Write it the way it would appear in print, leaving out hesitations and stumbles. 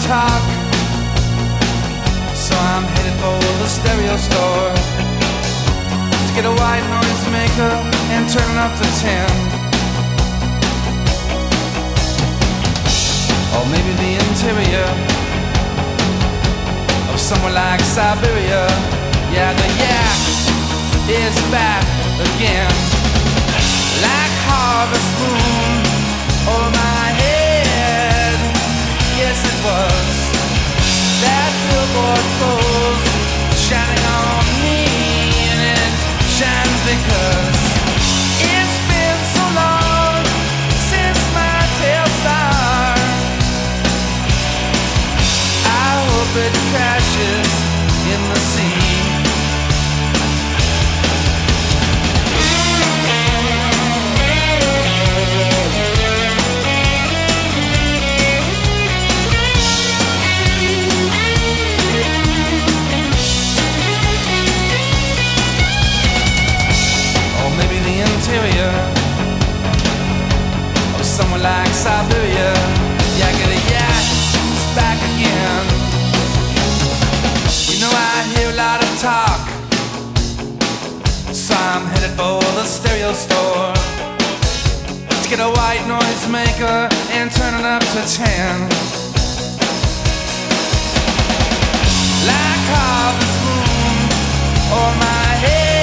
talk, so I'm headed for the stereo store to get a white noise maker and turn it up to 10. Or maybe the interior of somewhere like Siberia. Yeah, the yak is back again, like harvest moon over my head. Yes, it was that billboard pose shining on me, and it shines because it's been so long since my tail star. I hope it crashes in the sea. Interior of somewhere like Siberia. Yeah, get a yak, it's back again. You know I hear a lot of talk, so I'm headed for the stereo store to get a white noise maker and turn it up to 10. Like harvest moon over my head.